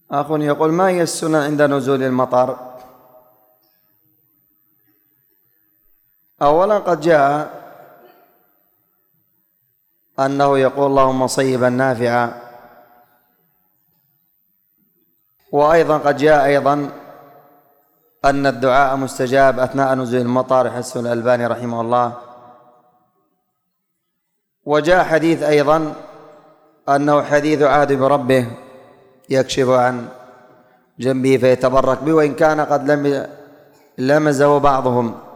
أخ يقول: ما هي السنن عند نزول المطر؟ أولا قد جاء أنه يقول: اللهم صيبا نافعا، وأيضا قد جاء أيضا أن الدعاء مستجاب أثناء نزول المطر، يحسن الألباني رحمه الله. وجاء حديث أيضا أنه حديث عهد بربه يكشف عن جنبه فيتبرك به، وإن كان قد لمزه بعضهم.